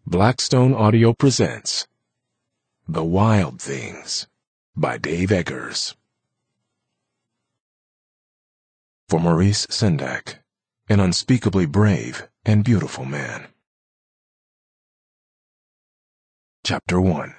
Blackstone Audio presents The Wild Things by Dave Eggers. For Maurice Sendak, an unspeakably brave and beautiful man. Chapter 1.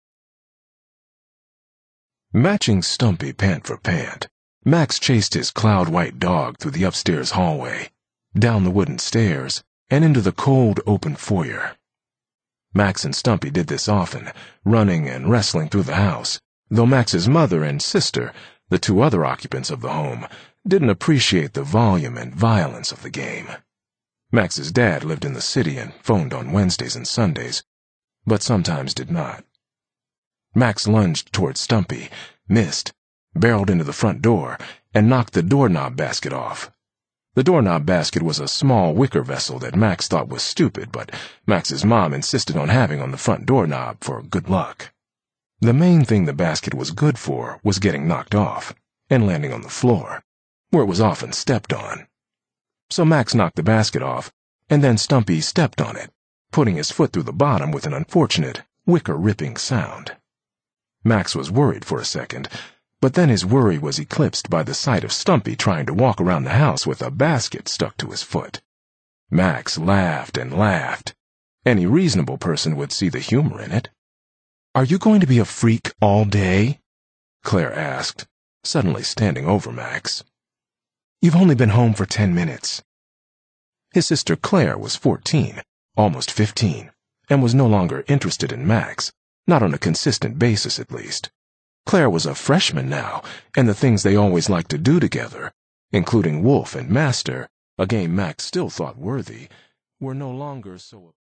Matching Stumpy pant for pant, Max chased his cloud-white dog through the upstairs hallway, down the wooden stairs, and into the cold, open foyer. Max and Stumpy did this often, running and wrestling through the house, though Max's mother and sister, the two other occupants of the home, didn't appreciate the volume and violence of the game. Max's dad lived in the city and phoned on Wednesdays and Sundays, but sometimes did not. Max lunged toward Stumpy, missed, barreled into the front door, and knocked the doorknob basket off. The doorknob basket was a small wicker vessel that Max thought was stupid, but Max's mom insisted on having on the front doorknob for good luck. The main thing the basket was good for was getting knocked off and landing on the floor, where it was often stepped on. So Max knocked the basket off, and then Stumpy stepped on it, putting his foot through the bottom with an unfortunate, wicker-ripping sound. Max was worried for a second, but then his worry was eclipsed by the sight of Stumpy trying to walk around the house with a basket stuck to his foot. Max laughed and laughed. Any reasonable person would see the humor in it. "Are you going to be a freak all day?" Claire asked, suddenly standing over Max. "You've only been home for 10 minutes. His sister Claire was 14, almost 15, and was no longer interested in Max, not on a consistent basis at least. Claire was a freshman now, and the things they always liked to do together, including Wolf and Master, a game Max still thought worthy, were no longer so